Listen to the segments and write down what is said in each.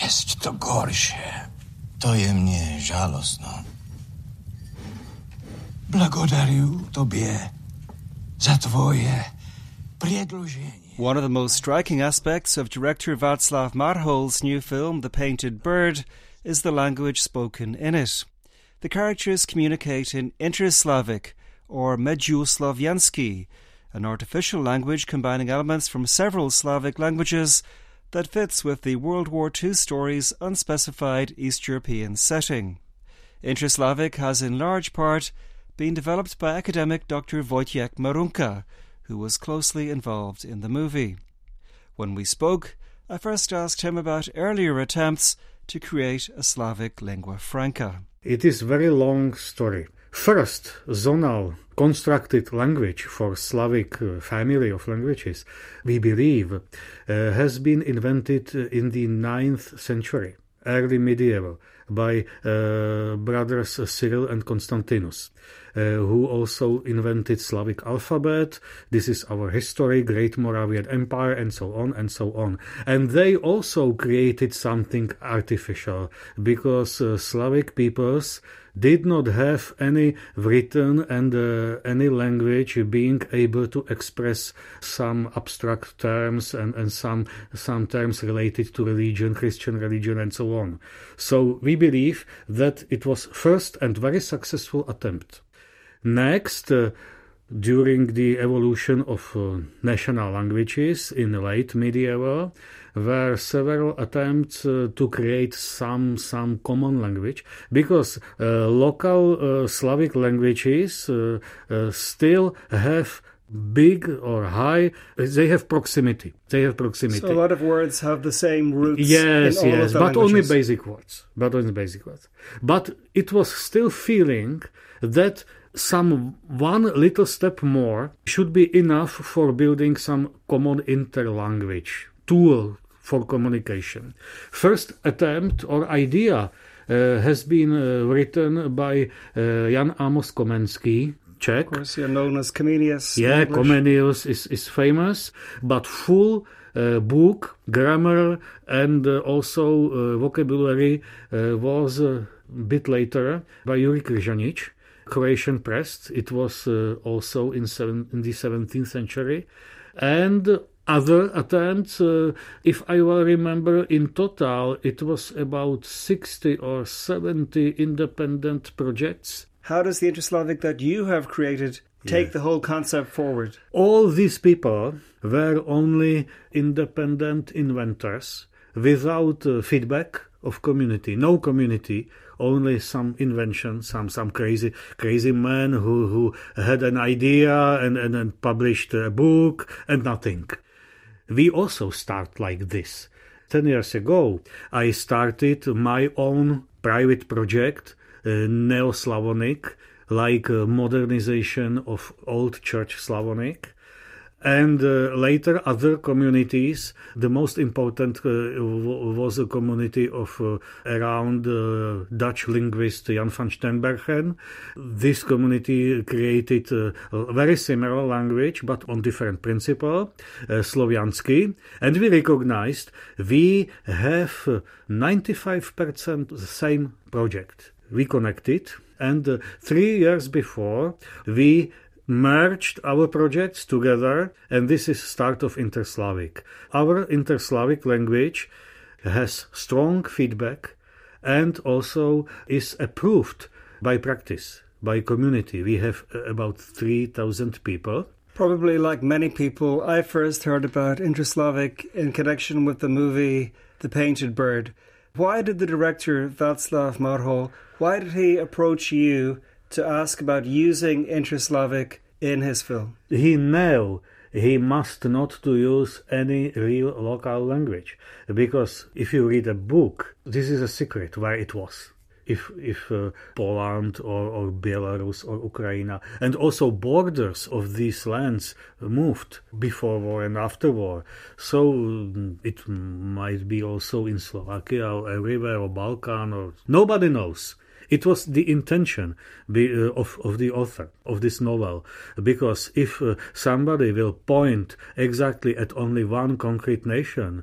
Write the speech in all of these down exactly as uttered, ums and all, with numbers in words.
Jest to gorsze. To je mne žalostno. Blagodaruju tobie za tvoje predloženie. One of the most striking aspects of director Václav Marhol's new film, The Painted Bird, is the language spoken in it. The characters communicate in Inter-Slavic, or Međuslovianski, an artificial language combining elements from several Slavic languages that fits with the World War Two story's unspecified East European setting. Inter-Slavic has in large part been developed by academic Doctor Wojciech Marunka, who was closely involved in the movie. When we spoke, I first asked him about earlier attempts to create a Slavic lingua franca. It is a very long story. First zonal constructed language for Slavic uh, family of languages, we believe, uh, has been invented in the ninth century, early medieval, by uh, brothers Cyril and Constantinus, uh, who also invented Slavic alphabet. This is our history, Great Moravian Empire, and so on and so on. And they also created something artificial, because uh, Slavic peoples did not have any written and uh, any language being able to express some abstract terms and, and some some terms related to religion, Christian religion, and so on. So we believe that it was first and very successful attempt. Next, uh, during the evolution of uh, national languages in the late medieval, were several attempts uh, to create some some common language, because uh, local uh, Slavic languages uh, uh, still have big or high, they have proximity. They have proximity. So a lot of words have the same roots. Yes, in all yes, of the but languages. only basic words. But only basic words. But it was still feeling that some one little step more should be enough for building some common interlanguage tool for communication. First attempt or idea uh, has been uh, written by uh, Jan Amos Komenský, Czech. Of course, you're known as Comenius. Yeah, Comenius is, is famous, but full uh, book, grammar, and uh, also uh, vocabulary uh, was a bit later by Juri Kržanič, Croatian press. It was uh, also in, seven, in the seventeenth century. And other attempts, uh, if I well remember, in total, it was about sixty or seventy independent projects. How does the Inter-Slavic that you have created take Yeah. the whole concept forward? All these people were only independent inventors without uh, feedback of community. No community, only some invention, some some crazy crazy man who, who had an idea and, and, and published a book and nothing. We also start like this. Ten years ago, I started my own private project, uh, Neo-Slavonic, like a modernization of old Church Slavonic. And uh, later other communities. The most important uh, w- was a community of uh, around uh, Dutch linguist Jan van Steenbergen. This community created uh, a very similar language, but on different principle, uh, Sloviansky. And we recognized we have uh, ninety-five percent the same project. We connected, and uh, three years before we merged our projects together, and this is start of Inter-Slavic. Our Inter-Slavic language has strong feedback and also is approved by practice, by community. We have about three thousand people. Probably like many people, I first heard about Inter-Slavic in connection with the movie The Painted Bird. Why did the director, Václav Marhol, why did he approach you to ask about using Inter-Slavic in his film? He knew he must not to use any real local language, because if you read a book, this is a secret where it was. If if uh, Poland or, or Belarus or Ukraine, and also borders of these lands moved before war and after war, so it might be also in Slovakia or everywhere, or Balkan, or nobody knows. It was the intention of, of the author of this novel, because if uh, somebody will point exactly at only one concrete nation,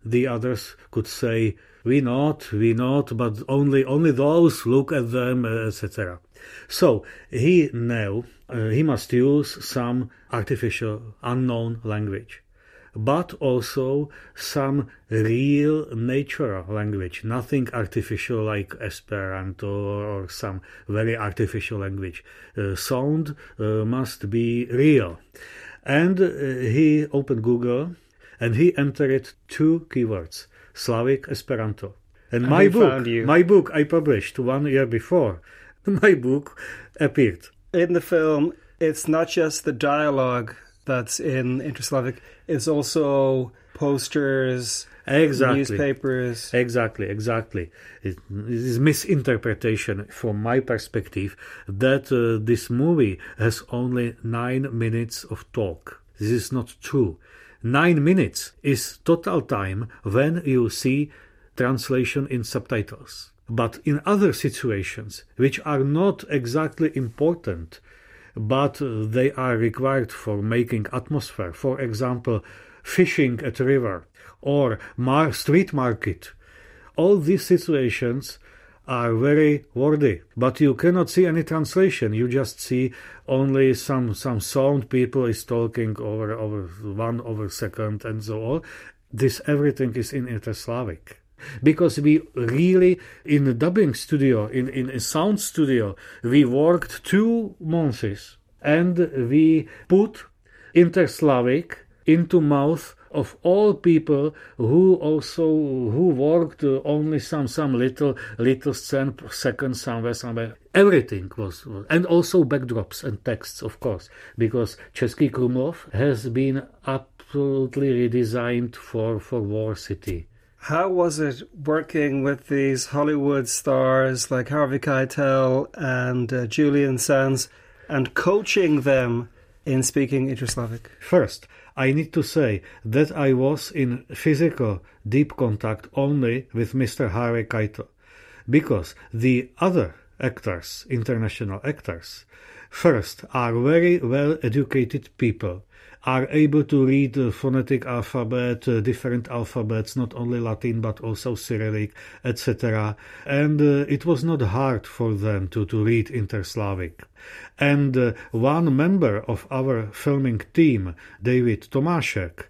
the others could say, we not, we not, but only only those, look at them, et cetera. So he now, uh, he must use some artificial, unknown language, but also some real natural language, nothing artificial like Esperanto or some very artificial language. Uh, sound uh, must be real. And uh, he opened Google and he entered two keywords, Slavic, Esperanto. And, and my book, my book I published one year before, my book appeared. In the film, it's not just the dialogue that's in Interslavic, it's also posters, exactly. newspapers. Exactly, exactly. It is misinterpretation from my perspective that uh, this movie has only nine minutes of talk. This is not true. Nine minutes is total time when you see translation in subtitles. But in other situations, which are not exactly important, but they are required for making atmosphere, for example, fishing at river or mar- street market, all these situations are very wordy, but you cannot see any translation. You just see only some some sound, people is talking over over one over second and so on. This everything is in Interslavic. Because we really, in the dubbing studio, in, in a sound studio, we worked two months and we put Interslavic into mouth of all people who also, who worked only some, some little, little scene, second somewhere, somewhere. Everything was, and also backdrops and texts, of course, because Český Krumlov has been absolutely redesigned for, for War City. How was it working with these Hollywood stars like Harvey Keitel and uh, Julian Sands and coaching them in speaking Interslavic? First, I need to say that I was in physical deep contact only with Mister Harvey Keitel, because the other actors, international actors, first are very well educated people, are able to read the phonetic alphabet, uh, different alphabets, not only Latin but also Cyrillic, et cetera. And uh, it was not hard for them to, to read Interslavic. And uh, one member of our filming team, David Tomášek,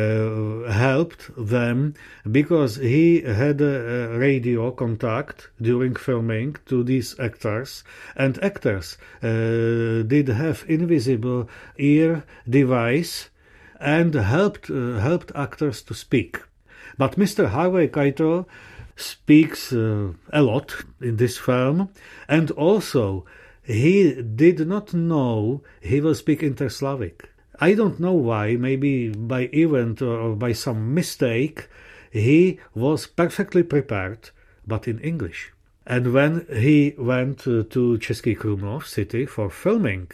uh, helped them because he had a radio contact during filming to these actors, and actors uh, did have invisible ear device and helped uh, helped actors to speak. But Mister Harvey Keitel speaks uh, a lot in this film, and also he did not know he will speak Interslavic. I don't know why, maybe by event or by some mistake, he was perfectly prepared, but in English. And when he went to Český Krumlov city for filming,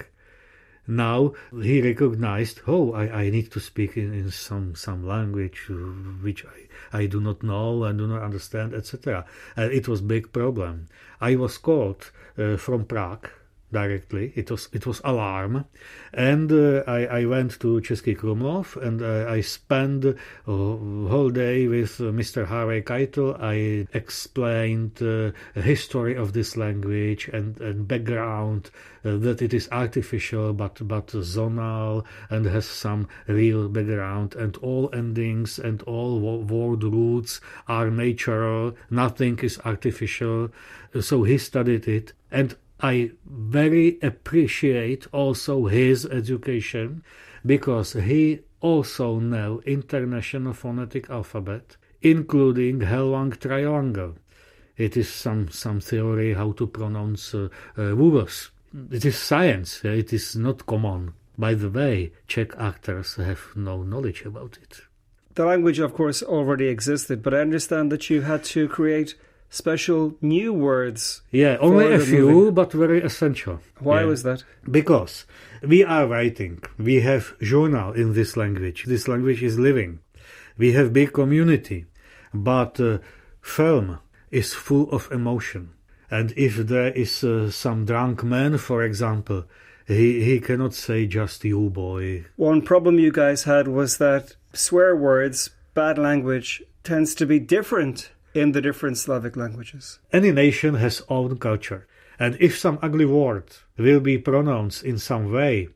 now he recognized, oh, I, I need to speak in, in some, some language which I, I do not know and do not understand, et cetera. And it was a big problem. I was called uh, from Prague directly. It was it was alarm, and uh, I, I went to Český Krumlov and uh, I spent a whole day with uh, Mister Harvey Keitel. I explained uh, the history of this language and, and background, uh, that it is artificial but but zonal and has some real background, and all endings and all word roots are natural, nothing is artificial. So he studied it, and I very appreciate also his education, because he also knows international phonetic alphabet, including Helwang triangle. It is some, some theory how to pronounce uh, uh, vowels. It is science. It is not common. By the way, Czech actors have no knowledge about it. The language, of course, already existed, but I understand that you had to create special new words. Yeah, only a few, movie. But very essential. Why yeah. was that? Because we are writing. We have journal in this language. This language is living. We have big community. But uh, film is full of emotion. And if there is uh, some drunk man, for example, he, he cannot say just you, boy. One problem you guys had was that swear words, bad language, tends to be different in the different Slavic languages. Any nation has own culture. And if some ugly word will be pronounced in some way,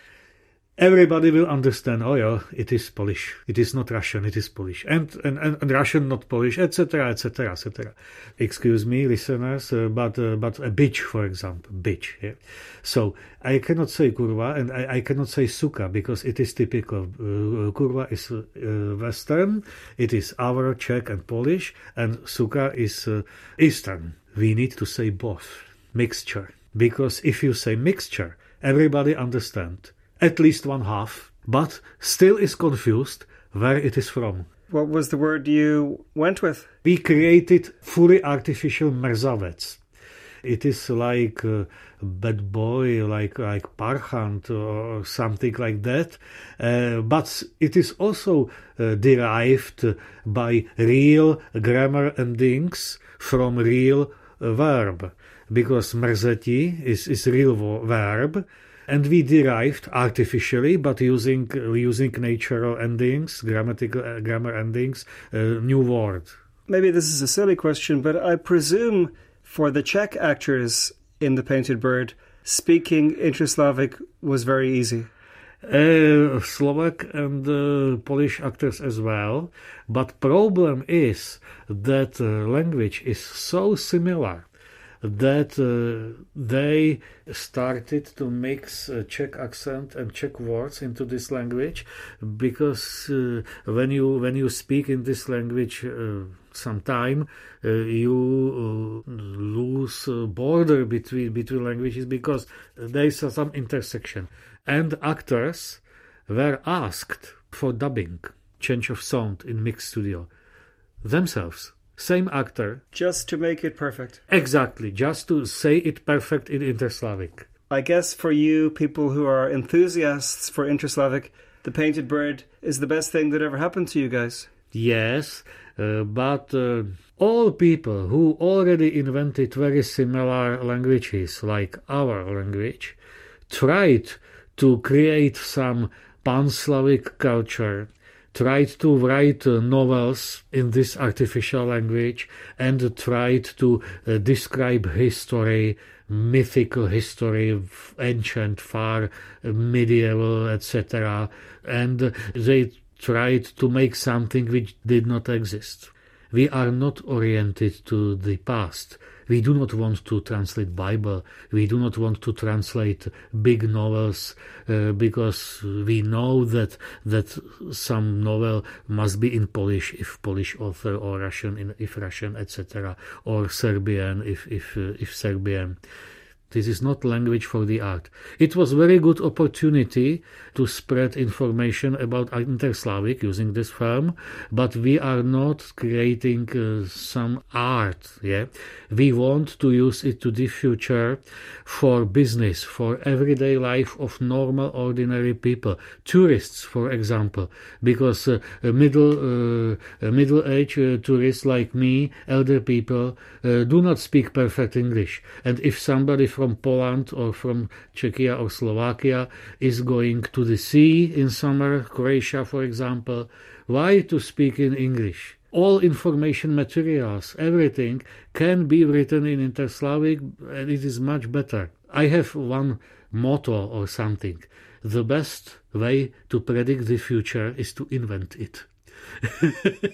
everybody will understand, oh yeah, it is Polish. It is not Russian, it is Polish. And and, and, and Russian, not Polish, et cetera, et cetera, et cetera. Excuse me, listeners, uh, but uh, but a bitch, for example, bitch. Yeah? So I cannot say kurwa and I, I cannot say suka because it is typical. Uh, kurwa is uh, Western, it is our Czech and Polish, and suka is uh, Eastern. We need to say both. Mixture. Because if you say mixture, everybody understands. At least one half, but still is confused where it is from. What was the word you went with? We created fully artificial merzavec. It is like uh, bad boy, like like parchant or something like that. Uh, but it is also uh, derived by real grammar endings from real uh, verb. Because merzeti is, is real verb. And we derived artificially, but using using natural endings, grammatical uh, grammar endings, a uh, new word. Maybe this is a silly question, but I presume for the Czech actors in The Painted Bird, speaking inter-Slavic was very easy. Uh, Slovak and uh, Polish actors as well, but problem is that uh, language is so similar that uh, they started to mix uh, Czech accent and Czech words into this language, because uh, when you when you speak in this language uh, some time, uh, you uh, lose uh, border between between languages, because there is uh, some intersection. And actors were asked for dubbing, change of sound in mixed studio themselves. Same actor. Just to make it perfect. Exactly, just to say it perfect in Inter-Slavic. I guess for you, people who are enthusiasts for Inter-Slavic, The Painted Bird is the best thing that ever happened to you guys. Yes, uh, but uh, all people who already invented very similar languages, like our language, tried to create some pan-Slavic culture, tried to write uh, novels in this artificial language, and tried to uh, describe history, mythical history, ancient, far, uh, medieval, et cetera. And uh, they tried to make something which did not exist. We are not oriented to the past. We do not want to translate Bible. We do not want to translate big novels uh, because we know that that some novel must be in Polish if Polish author, or Russian if Russian, et cetera, or Serbian if if uh, if Serbian. This is not language for the art. It was very good opportunity to spread information about Inter-Slavic using this film, but we are not creating uh, some art. Yeah, we want to use it to the future for business, for everyday life of normal, ordinary people, tourists, for example, because uh, middle uh, middle-aged uh, tourists like me, elder people, uh, do not speak perfect English, and if somebody from from Poland or from Czechia or Slovakia is going to the sea in summer, Croatia for example, why to speak in English? All information materials, everything can be written in Inter-Slavic, and it is much better. I have one motto or something. The best way to predict the future is to invent it.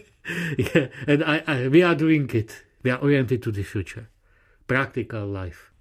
Yeah, and I, I, we are doing it. We are oriented to the future. Practical life.